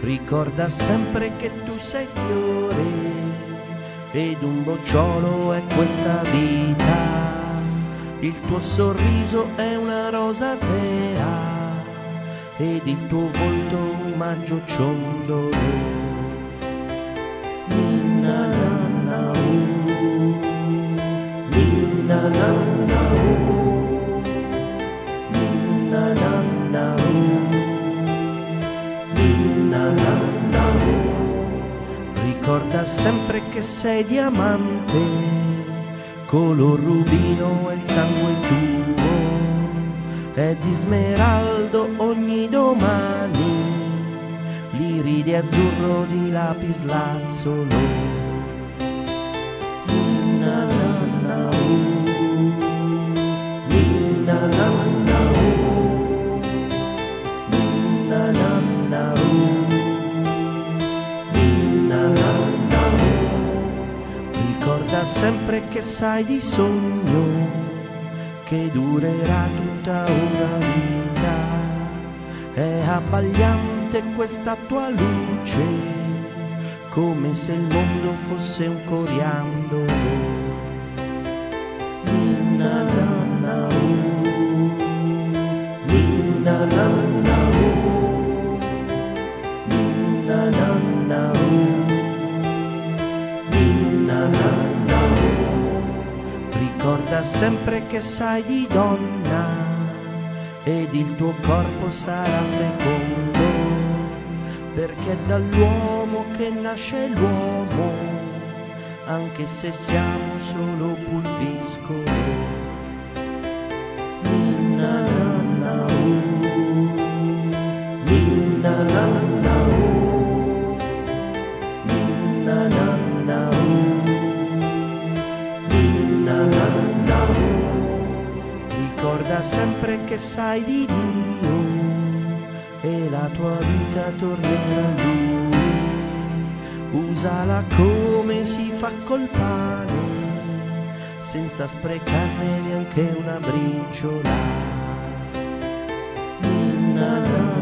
Ricorda sempre che tu sei fiore ed un bocciolo è questa vita. Il tuo sorriso è una rosa tea ed il tuo volto un maggio ciondolo. Ninna nanna ninna nanna ninna nanna ninna nanna. Ricorda sempre che sei diamante, color rubino è il sangue tuo, è di smeraldo ogni domani, l'iride azzurro di lapislazzolo. Ninna nanna ninna nanna ninna nanna ninna nanna. Ricorda sempre che sai di sogno che durerà tutta una vita, è abbagliante questa tua luce, come se il mondo fosse un coriandolo. Ninna nanna ninna nanna ninna nanna ninna nanna. Ricorda sempre che sai di donna ed il tuo corpo sarà fecondo, perché è dall'uomo che nasce l'uomo, anche se siamo solo pulviscoli. Ninna nanna ninna nanna ninna nanna ninna nanna. Ricorda sempre che sai di Dio e la tua vita tornerà a Lui. Usala come si fa col pane, senza sprecarne neanche una briciola. Ninna nanna